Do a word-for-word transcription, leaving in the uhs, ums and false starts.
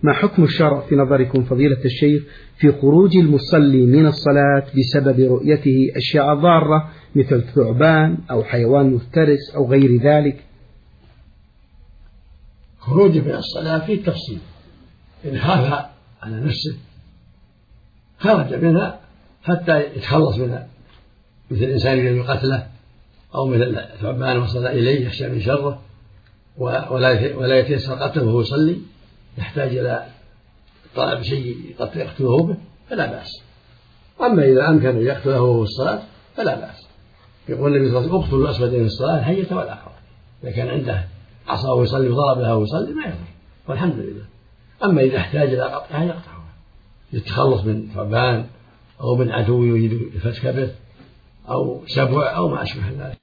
ما حكم الشرع في نظركم فضيلة الشيخ في خروج المصلي من الصلاة بسبب رؤيته أشياء ضارة مثل ثعبان أو حيوان مفترس أو غير ذلك؟ خروجه من الصلاة فيه تفصيل. إن خاف على نفسه خرج منها حتى يتخلص منها، مثل الإنسان يريد قتله أو مثل ثعبان وصل إليه يخشى من شره ولا يتيسر قتله وهو يصلي، يحتاج إلى طلب شيء يقتله به فلا بأس. أما إذا أمكن أن يقتله وهو في الصلاة فلا بأس. يقول النبي صلى الله عليه وسلم: اقتلوا الأسودين في الصلاة الحية والعقرب. إذا كان عنده عصا ويصلي وضرب لها ويصلي ما يضر والحمد لله. أما إذا احتاج إلى قطعها يقطعها يتخلص من ثعبان أو من عدو يريد فتك به أو سبع أو ما أشبه ذلك.